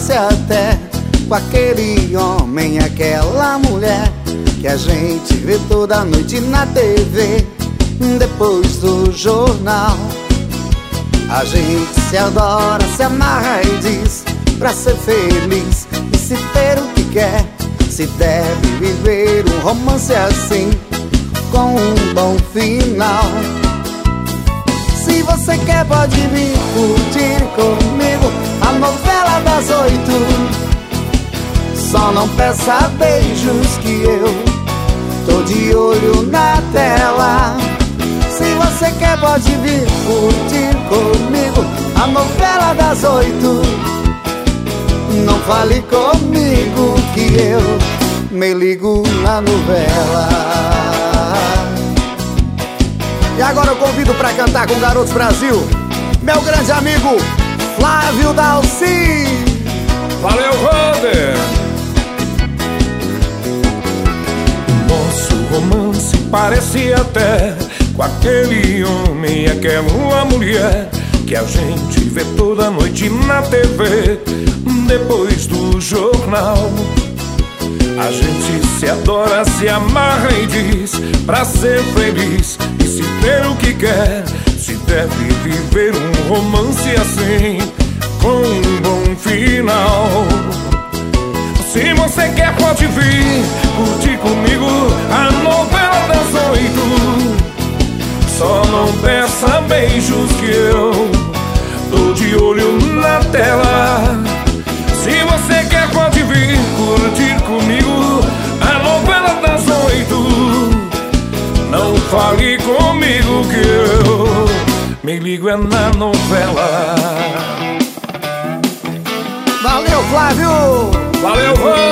romance até com aquele homem, aquela mulher que a gente vê toda noite na TV, depois do jornal. A gente se adora, se amarra e diz pra ser feliz e se ter o que quer, se deve viver um romance assim, com um bom final. Se você quer pode vir curtir comigo a novela das 8. Só não peça beijos que eu tô de olho na tela. Se você quer pode vir curtir comigo a novela das 8. Não fale comigo que eu me ligo na novela. E agora eu convido pra cantar com Garotos Brasil meu grande amigo Flávio Dalci. Valeu, Wander! Nosso romance parece até com aquele homem e aquela mulher que a gente vê toda noite na TV, depois do jornal. A gente se adora, se amarra e diz pra ser feliz e se ter o que quer, se deve viver um romance assim, com um bom final. Se você quer pode vir curtir comigo a novela das 8. Só não peça beijos que eu tô de olho na tela. Se você quer pode vir curtir comigo a novela das 8. Não fale comigo que eu me ligo é na novela. Valeu, Flávio! Valeu, Wander!